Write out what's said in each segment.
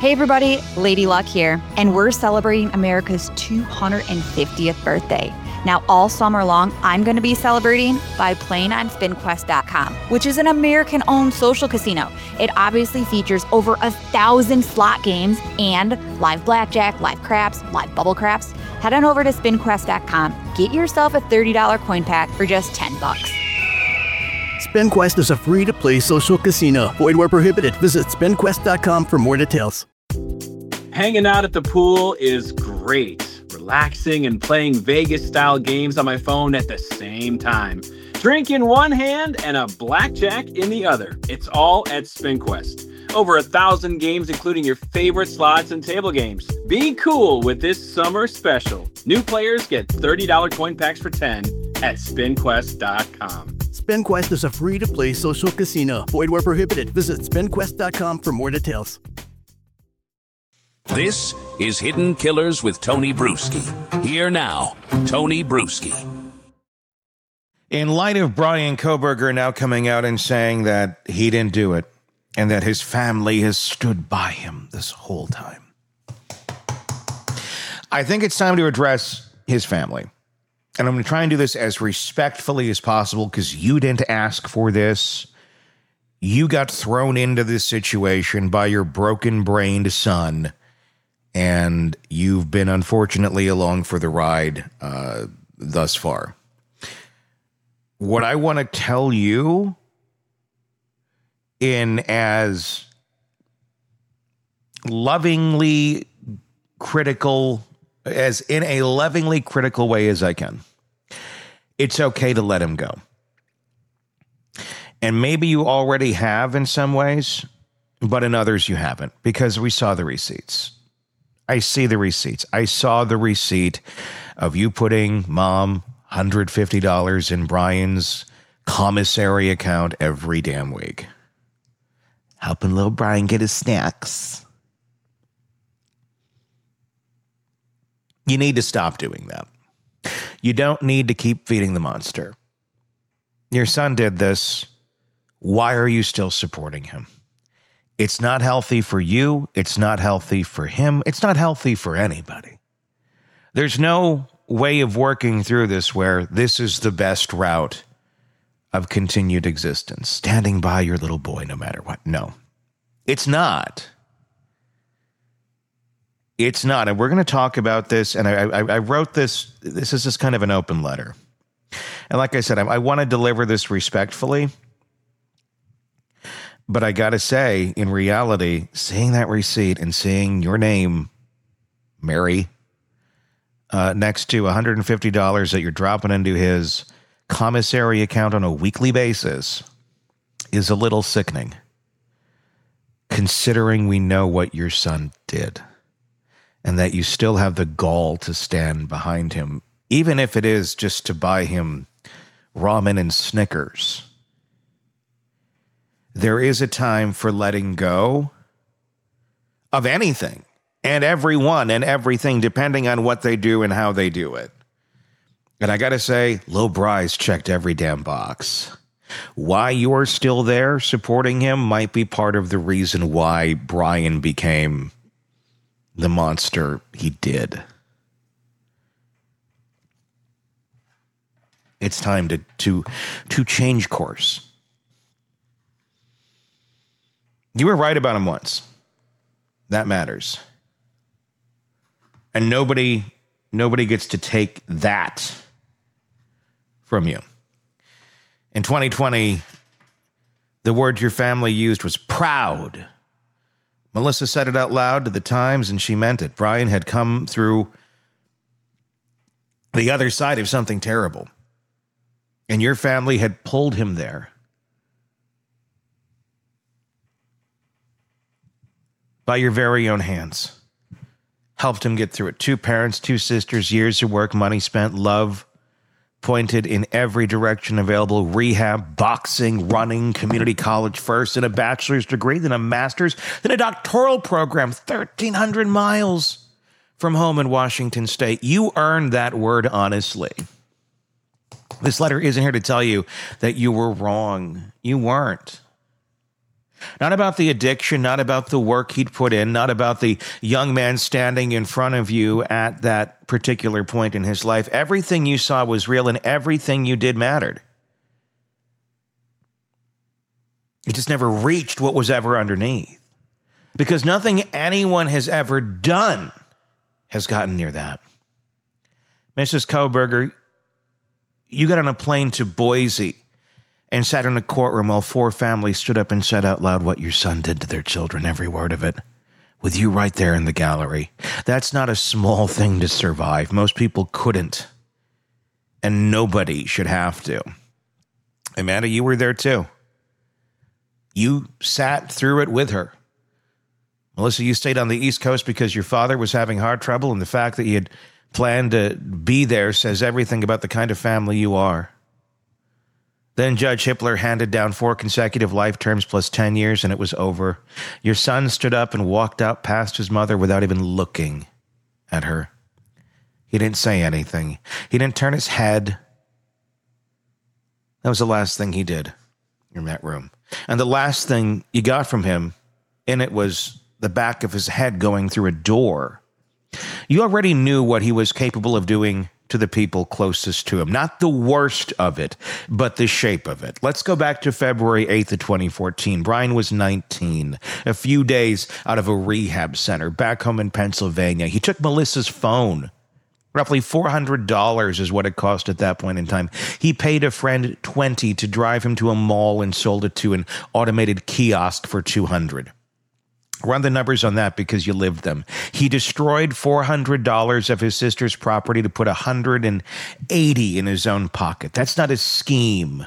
Hey everybody, Lady Luck here, and we're celebrating America's 250th birthday. Now, all summer long, I'm going to be celebrating by playing on SpinQuest.com, which is an American-owned social casino. It obviously features over 1,000 slot games and live blackjack, live craps, live bubble craps. Head on over to SpinQuest.com, get yourself a $30 coin pack for just $10. SpinQuest is a free-to-play social casino. Void where prohibited. Visit SpinQuest.com for more details. Hanging out at the pool is great. Relaxing and playing Vegas-style games on my phone at the same time. Drink in one hand and a blackjack in the other. It's all at SpinQuest. Over 1,000 games, including your favorite slots and table games. Be cool with this summer special. New players get $30 coin packs for $10 at SpinQuest.com. SpinQuest is a free-to-play social casino. Void where prohibited. Visit SpinQuest.com for more details. This is Hidden Killers with Tony Bruschi. Here now, Tony Bruschi. In light of Bryan Kohberger now coming out and saying that he didn't do it and that his family has stood by him this whole time, I think it's time to address his family. And I'm going to try and do this as respectfully as possible because you didn't ask for this. You got thrown into this situation by your broken-brained son, and you've been unfortunately along for the ride thus far. What I want to tell you in as lovingly critical as in a lovingly critical way as I can. It's okay to let him go. And maybe you already have in some ways, but in others you haven't, because we saw the receipts. I see the receipts. I saw the receipt of you putting Mom $150 in Brian's commissary account every damn week. Helping little Brian get his snacks. You need to stop doing that. You don't need to keep feeding the monster. Your son did this. Why are you still supporting him? It's not healthy for you. It's not healthy for him. It's not healthy for anybody. There's no way of working through this where this is the best route of continued existence, standing by your little boy no matter what. No, it's not. It's not. And we're going to talk about this. And I wrote this. This is just kind of an open letter. And like I said, I want to deliver this respectfully. But I got to say, in reality, seeing that receipt and seeing your name, Mary, next to $150 that you're dropping into his commissary account on a weekly basis is a little sickening, considering we know what your son did. And that you still have the gall to stand behind him, even if it is just to buy him ramen and Snickers. There is a time for letting go of anything and everyone and everything, depending on what they do and how they do it. And I got to say, Lil Bry's checked every damn box. Why you're still there supporting him might be part of the reason why Brian became the monster he did. It's time to change course. You were right about him once. That matters. And nobody gets to take that from you. In 2020, the word your family used was proud. Melissa said it out loud to the Times, and she meant it. Brian had come through the other side of something terrible, and your family had pulled him there. By your very own hands. Helped him get through it. 2 parents, 2 sisters, years of work, money spent, love pointed in every direction available. Rehab, boxing, running, community college first, and a bachelor's degree, then a master's, then a doctoral program, 1,300 miles from home in Washington State. You earned that word honestly. This letter isn't here to tell you that you were wrong. You weren't. Not about the addiction, not about the work he'd put in, not about the young man standing in front of you at that particular point in his life. Everything you saw was real and everything you did mattered. It just never reached what was ever underneath. Because nothing anyone has ever done has gotten near that. Mrs. Kohberger, you got on a plane to Boise and sat in a courtroom while 4 families stood up and said out loud what your son did to their children, every word of it, with you right there in the gallery. That's not a small thing to survive. Most people couldn't, and nobody should have to. Amanda, you were there too. You sat through it with her. Melissa, you stayed on the East Coast because your father was having heart trouble, and the fact that you had planned to be there says everything about the kind of family you are. Then Judge Hippler handed down 4 consecutive life terms plus 10 years, and it was over. Your son stood up and walked out past his mother without even looking at her. He didn't say anything. He didn't turn his head. That was the last thing he did in that room. And the last thing you got from him, and it was the back of his head going through a door. You already knew what he was capable of doing to the people closest to him. Not the worst of it, but the shape of it. Let's go back to February 8th of 2014. Brian was 19, a few days out of a rehab center back home in Pennsylvania. He took Melissa's phone. Roughly $400 is what it cost at that point in time. He paid a friend $20 to drive him to a mall and sold it to an automated kiosk for $200. Run the numbers on that because you lived them. He destroyed $400 of his sister's property to put $180 in his own pocket. That's not a scheme.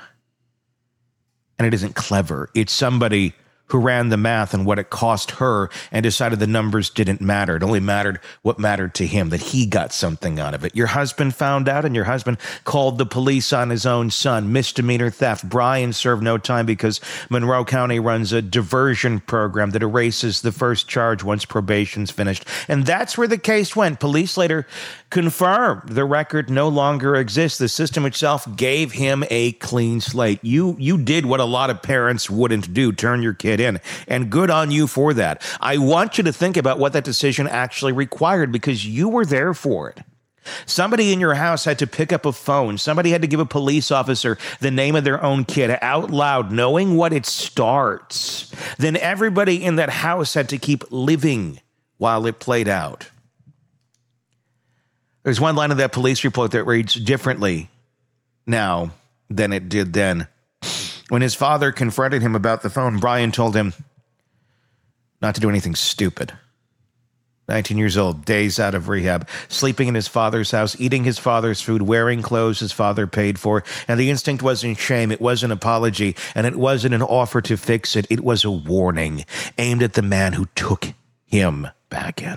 And it isn't clever. It's somebody who ran the math on what it cost her and decided the numbers didn't matter. It only mattered what mattered to him, that he got something out of it. Your husband found out, and your husband called the police on his own son. Misdemeanor theft. Brian served no time because Monroe County runs a diversion program that erases the first charge once probation's finished. And that's where the case went. Police later confirmed the record no longer exists. The system itself gave him a clean slate. You did what a lot of parents wouldn't do, turn your kid in, and good on you for that. I want you to think about what that decision actually required because you were there for it. Somebody in your house had to pick up a phone. Somebody had to give a police officer the name of their own kid out loud, knowing what it starts. Then everybody in that house had to keep living while it played out. There's one line of that police report that reads differently now than it did then. When his father confronted him about the phone, Brian told him not to do anything stupid. 19 years old, days out of rehab, sleeping in his father's house, eating his father's food, wearing clothes his father paid for. And the instinct wasn't shame, it was an apology, and it wasn't an offer to fix it. It was a warning aimed at the man who took him back in.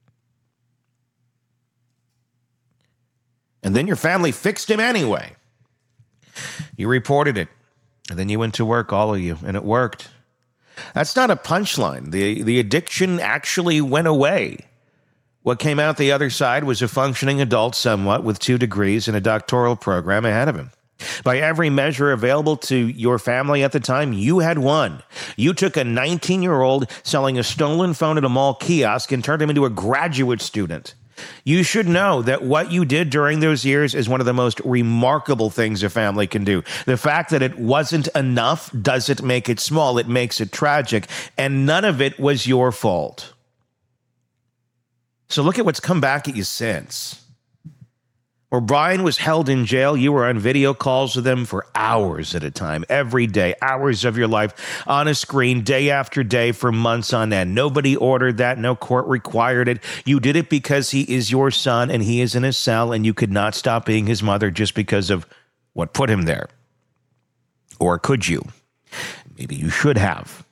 And then your family fixed him anyway. You reported it. And then you went to work, all of you, and it worked. That's not a punchline. The addiction actually went away. What came out the other side was a functioning adult somewhat with 2 degrees and a doctoral program ahead of him. By every measure available to your family at the time, you had won. You took a 19-year-old selling a stolen phone at a mall kiosk and turned him into a graduate student. You should know that what you did during those years is one of the most remarkable things a family can do. The fact that it wasn't enough doesn't make it small. It makes it tragic. And none of it was your fault. So look at what's come back at you since. Where Brian was held in jail, you were on video calls with him for hours at a time, every day, hours of your life on a screen, day after day for months on end. Nobody ordered that. No court required it. You did it because he is your son and he is in a cell and you could not stop being his mother just because of what put him there. Or could you? Maybe you should have.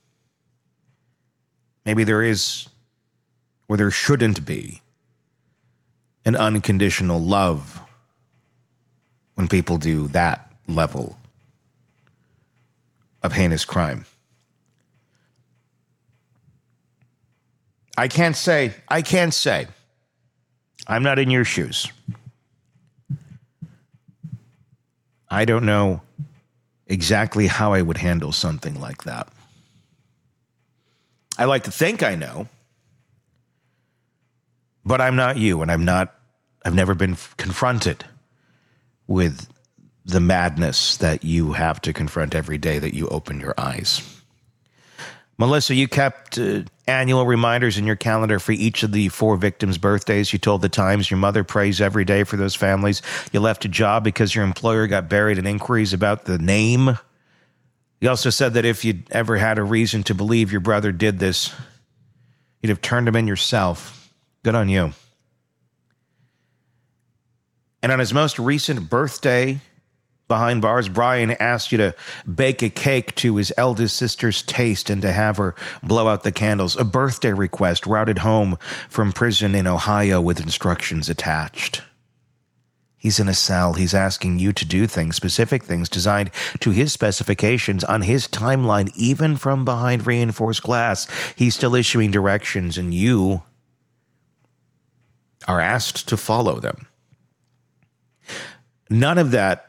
Maybe there is, or there shouldn't be, an unconditional love when people do that level of heinous crime. I can't say, I'm not in your shoes. I don't know exactly how I would handle something like that. I like to think I know, but I'm not you, and I've never been confronted with the madness that you have to confront every day that you open your eyes. Melissa, you kept annual reminders in your calendar for each of the 4 victims' birthdays. You told the Times your mother prays every day for those families. You left a job because your employer got buried in inquiries about the name. You also said that if you'd ever had a reason to believe your brother did this, you'd have turned him in yourself. Good on you. And on his most recent birthday behind bars, Brian asked you to bake a cake to his eldest sister's taste and to have her blow out the candles. A birthday request routed home from prison in Ohio with instructions attached. He's in a cell. He's asking you to do things, specific things designed to his specifications on his timeline, even from behind reinforced glass. He's still issuing directions, and you are asked to follow them. None of that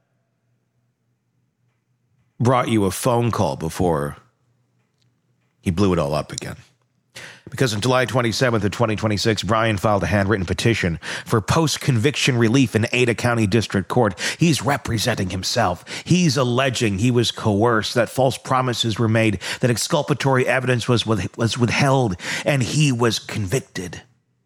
brought you a phone call before he blew it all up again. Because on July 27th of 2026, Brian filed a handwritten petition for post-conviction relief in Ada County District Court. He's representing himself. He's alleging he was coerced, that false promises were made, that exculpatory evidence was withheld, and he was convicted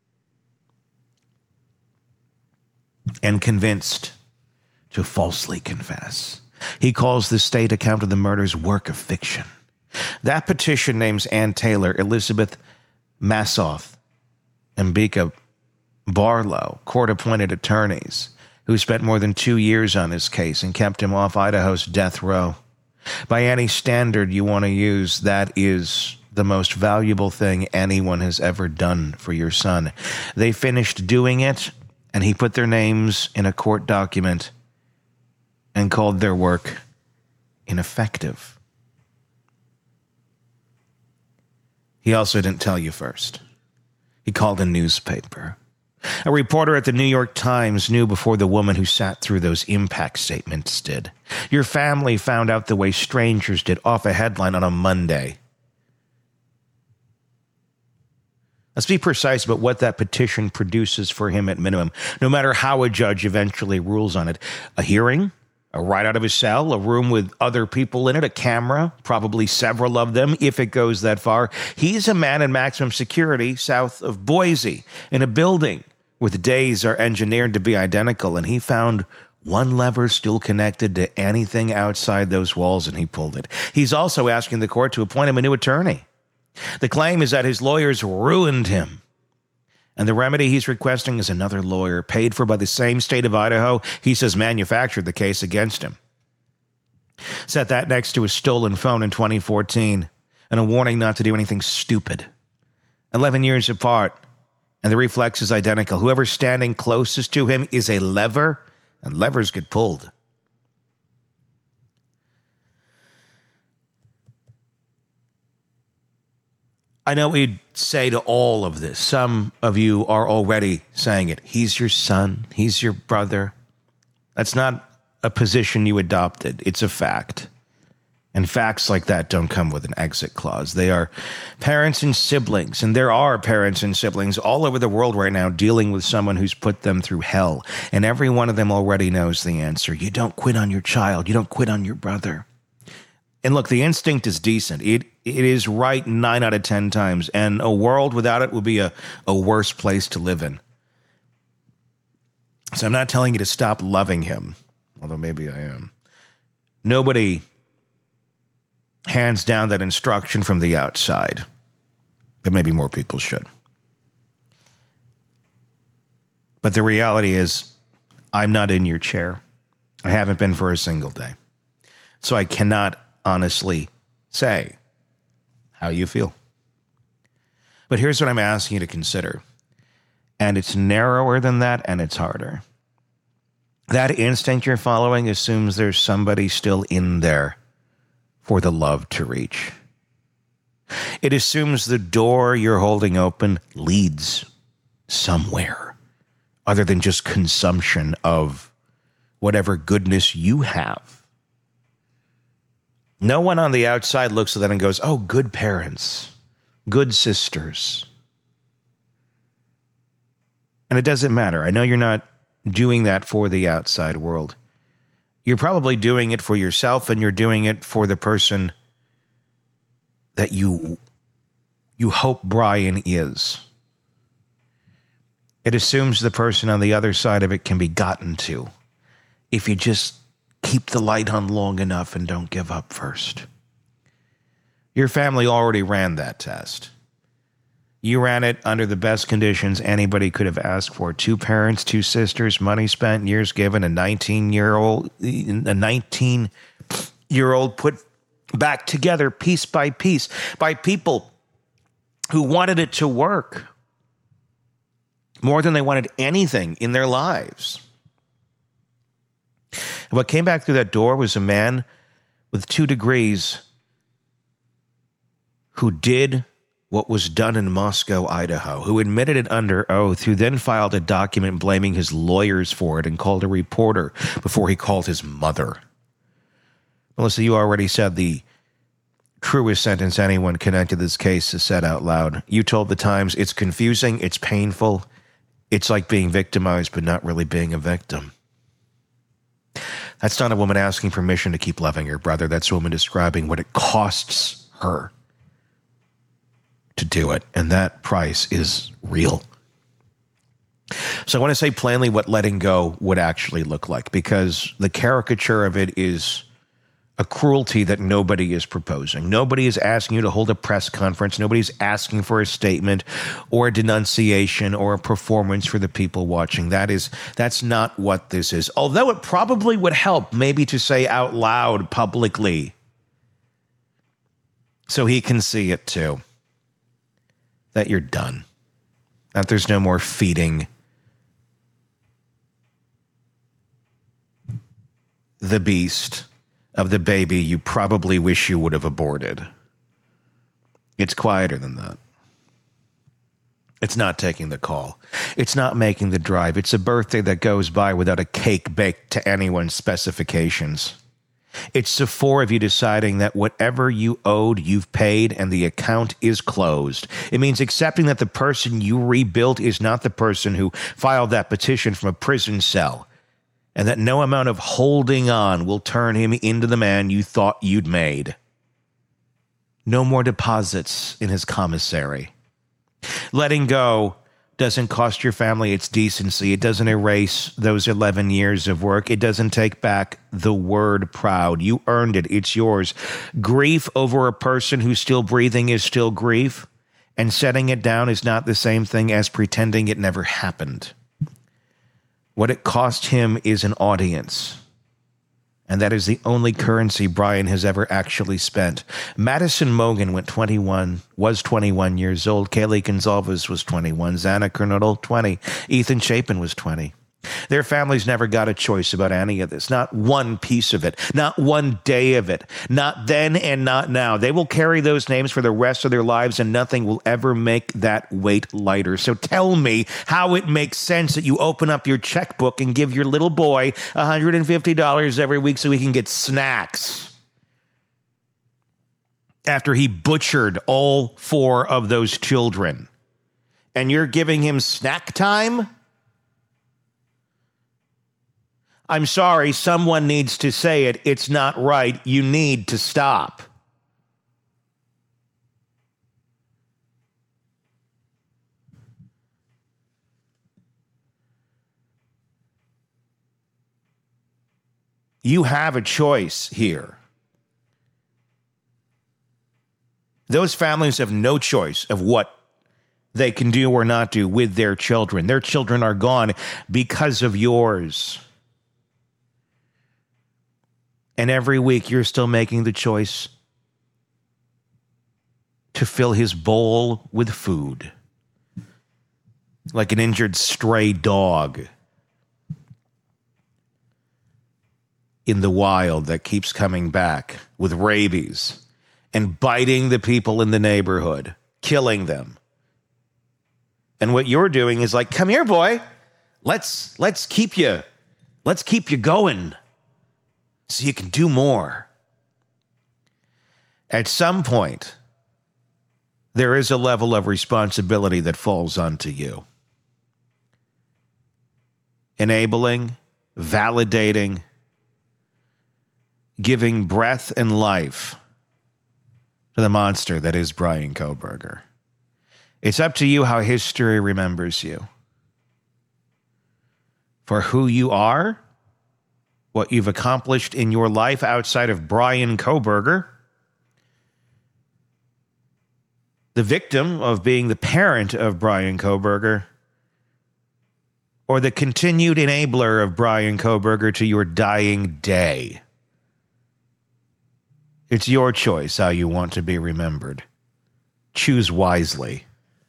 and convinced to falsely confess. He calls the state account of the murders work of fiction. That petition names Ann Taylor, Elizabeth Massoff, and Bika Barlow, court-appointed attorneys who spent more than 2 years on his case and kept him off Idaho's death row. By any standard you want to use, that is the most valuable thing anyone has ever done for your son. They finished doing it, and he put their names in a court document and called their work ineffective. He also didn't tell you first. He called a newspaper. A reporter at the New York Times knew before the woman who sat through those impact statements did. Your family found out the way strangers did off a headline on a Monday. Let's be precise about what that petition produces for him at minimum, no matter how a judge eventually rules on it. A hearing, a ride out of his cell, a room with other people in it, a camera, probably several of them, if it goes that far. He's a man in maximum security south of Boise, in a building where the days are engineered to be identical, and he found one lever still connected to anything outside those walls, and he pulled it. He's also asking the court to appoint him a new attorney. The claim is that his lawyers ruined him. And the remedy he's requesting is another lawyer, paid for by the same state of Idaho he says manufactured the case against him. Set that next to his stolen phone in 2014 and a warning not to do anything stupid. 11 years apart, and the reflex is identical. Whoever's standing closest to him is a lever, and levers get pulled. I know we'd say to all of this, some of you are already saying it. He's your son. He's your brother. That's not a position you adopted. It's a fact. And facts like that don't come with an exit clause. They are parents and siblings. And there are parents and siblings all over the world right now dealing with someone who's put them through hell. And every one of them already knows the answer. You don't quit on your child. You don't quit on your brother. And look, the instinct is decent. It is right 9 out of 10 times. And a world without it would be a worse place to live in. So I'm not telling you to stop loving him, although maybe I am. Nobody hands down that instruction from the outside, but maybe more people should. But the reality is, I'm not in your chair. I haven't been for a single day. So I cannot honestly say how you feel. But here's what I'm asking you to consider. And it's narrower than that, and it's harder. That instinct you're following assumes there's somebody still in there for the love to reach. It assumes the door you're holding open leads somewhere other than just consumption of whatever goodness you have. No one on the outside looks at that and goes, oh, good parents. good sisters. And it doesn't matter. I know you're not doing that for the outside world. You're probably doing it for yourself, and you're doing it for the person that you hope Brian is. It assumes the person on the other side of it can be gotten to if you just keep the light on long enough and don't give up first. Your family already ran that test. You ran it under the best conditions anybody could have asked for. 2 parents, 2 sisters, money spent, years given, a 19-year-old put back together piece by piece by people who wanted it to work more than they wanted anything in their lives. And what came back through that door was a man with 2 degrees who did what was done in Moscow, Idaho, who admitted it under oath, who then filed a document blaming his lawyers for it and called a reporter before he called his mother. Melissa, you already said the truest sentence anyone connected to this case has said out loud. You told the Times, it's confusing, it's painful, it's like being victimized but not really being a victim. That's not a woman asking permission to keep loving her brother. That's a woman describing what it costs her to do it, and that price is real. So I want to say plainly what letting go would actually look like, because the caricature of it is a cruelty that nobody is proposing. Nobody is asking you to hold a press conference. Nobody's asking for a statement or a denunciation or a performance for the people watching. That's not what this is. Although it probably would help maybe to say out loud publicly so he can see it too, that you're done, that there's no more feeding the beast of the baby you probably wish you would have aborted. It's quieter than that. It's not taking the call. It's not making the drive. It's a birthday that goes by without a cake baked to anyone's specifications. It's the 4 of you deciding that whatever you owed, you've paid, and the account is closed. It means accepting that the person you rebuilt is not the person who filed that petition from a prison cell, and that no amount of holding on will turn him into the man you thought you'd made. No more deposits in his commissary. Letting go doesn't cost your family its decency. It doesn't erase those 11 years of work. It doesn't take back the word proud. You earned it. It's yours. Grief over a person who's still breathing is still grief, and setting it down is not the same thing as pretending it never happened. What it cost him is an audience. And that is the only currency Brian has ever actually spent. Madison Mogen was 21 years old. Kaylee Gonzalez was 21. Xana Kernodle, 20. Ethan Chapin was 20. Their families never got a choice about any of this. Not one piece of it. Not one day of it. Not then and not now. They will carry those names for the rest of their lives, and nothing will ever make that weight lighter. So tell me how it makes sense that you open up your checkbook and give your little boy $150 every week so he can get snacks after he butchered all 4 of those children. And you're giving him snack time? I'm sorry, someone needs to say it. It's not right. You need to stop. You have a choice here. Those families have no choice of what they can do or not do with their children. Their children are gone because of yours. And every week you're still making the choice to fill his bowl with food, like an injured stray dog in the wild that keeps coming back with rabies and biting the people in the neighborhood, killing them. And what you're doing is like, come here, boy. Let's keep you going so you can do more. At some point, there is a level of responsibility that falls onto you. Enabling, validating, giving breath and life to the monster that is Bryan Kohberger. It's up to you how history remembers you. For who you are, what you've accomplished in your life outside of Bryan Kohberger, the victim of being the parent of Bryan Kohberger, or the continued enabler of Bryan Kohberger to your dying day. It's your choice how you want to be remembered. Choose wisely.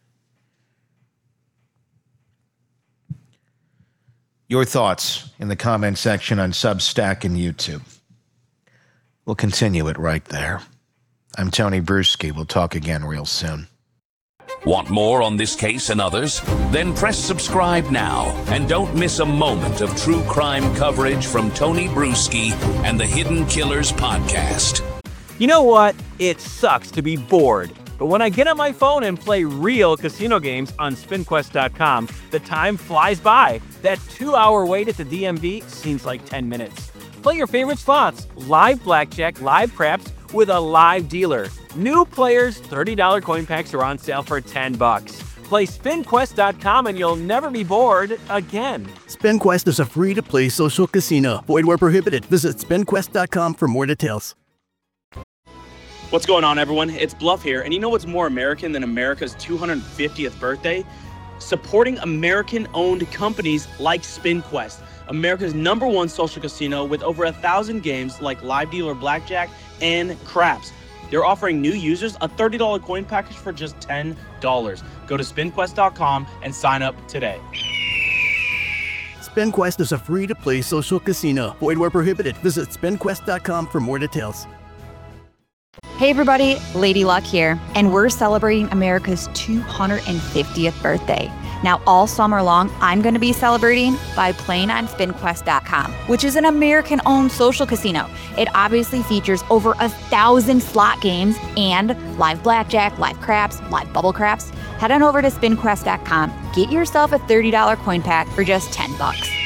Your thoughts in the comment section on Substack and YouTube. We'll continue it right there. I'm Tony Bruschi. We'll talk again real soon. Want more on this case and others? Then press subscribe now and don't miss a moment of true crime coverage from Tony Bruschi and the Hidden Killers podcast. You know what? It sucks to be bored. But when I get on my phone and play real casino games on SpinQuest.com, the time flies by. That 2-hour wait at the DMV seems like 10 minutes. Play your favorite slots, live blackjack, live craps, with a live dealer. New players, $30 coin packs are on sale for $10. Play SpinQuest.com and you'll never be bored again. SpinQuest is a free-to-play social casino. Void where prohibited. Visit SpinQuest.com for more details. What's going on, everyone? It's Bluff here, and you know what's more American than America's 250th birthday? Supporting American-owned companies like SpinQuest, America's #1 social casino with over 1,000 games like live dealer blackjack and craps. They're offering new users a $30 coin package for just $10. Go to SpinQuest.com and sign up today. SpinQuest is a free-to-play social casino. Void where prohibited. Visit SpinQuest.com for more details. Hey everybody, Lady Luck here, and we're celebrating America's 250th birthday. Now all summer long, I'm going to be celebrating by playing on SpinQuest.com, which is an American-owned social casino. It obviously features over 1,000 slot games and live blackjack, live craps, live bubble craps. Head on over to SpinQuest.com, get yourself a $30 coin pack for just $10.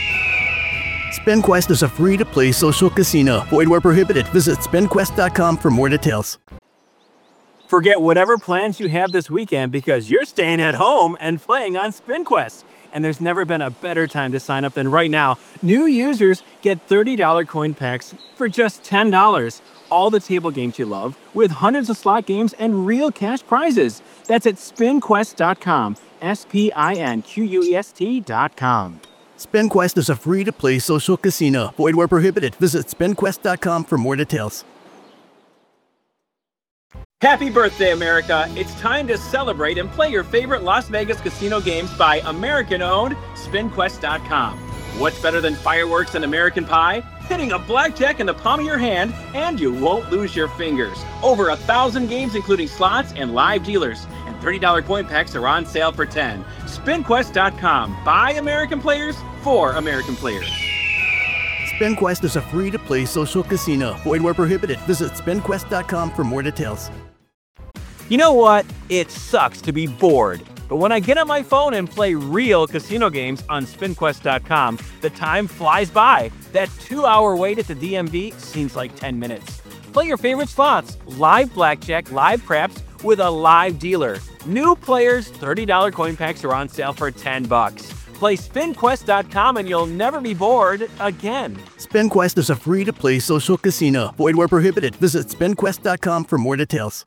SpinQuest is a free-to-play social casino. Void where prohibited. Visit SpinQuest.com for more details. Forget whatever plans you have this weekend because you're staying at home and playing on SpinQuest. And there's never been a better time to sign up than right now. New users get $30 coin packs for just $10. All the table games you love with hundreds of slot games and real cash prizes. That's at SpinQuest.com. SpinQuest.com. SpinQuest is a free-to-play social casino. Void where prohibited. Visit SpinQuest.com for more details. Happy birthday, America! It's time to celebrate and play your favorite Las Vegas casino games by American-owned SpinQuest.com. What's better than fireworks and American pie? Hitting a blackjack in the palm of your hand, and you won't lose your fingers. Over 1,000 games, including slots and live dealers. And $30 coin packs are on sale for $10. SpinQuest.com. By American players, for American players. SpinQuest is a free-to-play social casino. Void where prohibited. Visit SpinQuest.com for more details. You know what? It sucks to be bored. But when I get on my phone and play real casino games on SpinQuest.com, the time flies by. That 2-hour wait at the DMV seems like 10 minutes. Play your favorite slots, live blackjack, live craps, with a live dealer. New players, $30 coin packs are on sale for $10. Play SpinQuest.com and you'll never be bored again. SpinQuest is a free-to-play social casino. Void where prohibited. Visit SpinQuest.com for more details.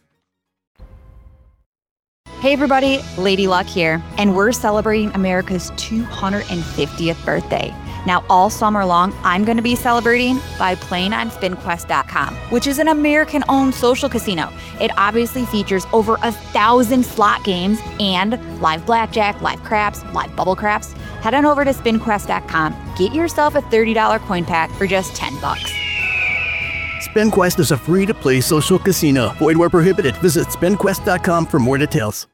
Hey everybody, Lady Luck here, and we're celebrating America's 250th birthday. Now all summer long, I'm going to be celebrating by playing on SpinQuest.com, which is an American-owned social casino. It obviously features over 1,000 slot games and live blackjack, live craps, live bubble craps. Head on over to SpinQuest.com, get yourself a $30 coin pack for just $10. SpinQuest is a free-to-play social casino. Void where prohibited. Visit SpinQuest.com for more details.